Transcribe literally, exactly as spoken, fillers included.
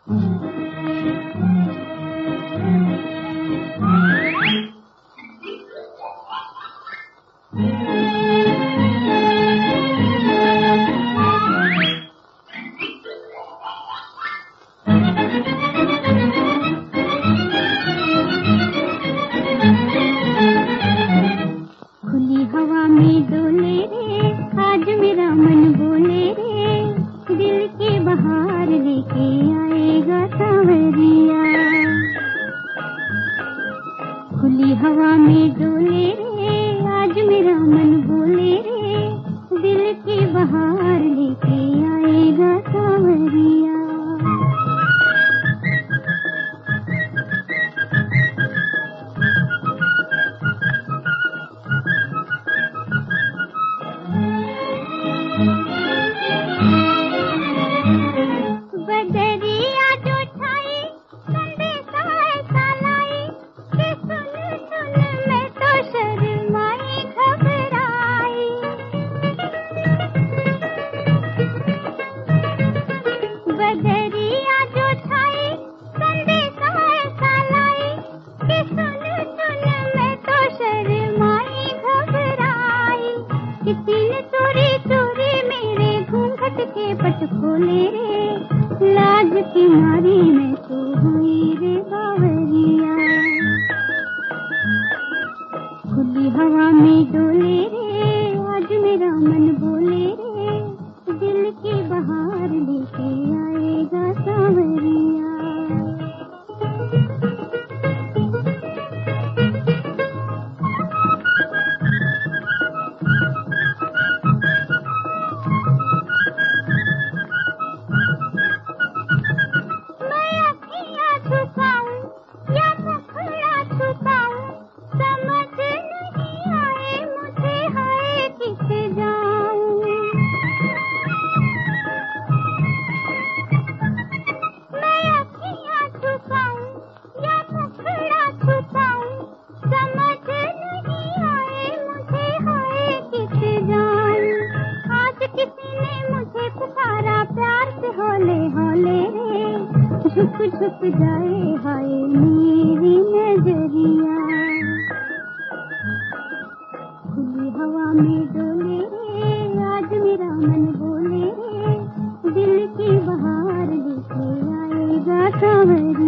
खुली हवा में डोले रे, आज मेरा मन बोले रे, दिल की बहार लेके आएगा सांवरिया। खुली हवा में डोले रे, आज मेरा मन बोले रे, दिल की बहार लेके आएगा सांवरिया। बदरिया जो छाई संदेशा ऐसा लाई कि सुन सुन मैं तो शर्माई घबराई। बदरिया जो छाई संदेशा ऐसा लाई कि सुन सुन मैं तो शर्माई घबराई। किसी ने चोरी चोरी मेरे घूंघट के पट खोले रे, लाज की मारी मैं तो हुई रे बावरिया। खुली हवा में डोले रे, आज मेरा मन बोले रे, दिल की बहार लेके आएगा सांवरिया। झुक झुक जाए हाय मेरी नजरिया। खुली हवा में डोले रे, आज मेरा मन बोले रे, दिल की बहार लेके आएगा सांवरिया।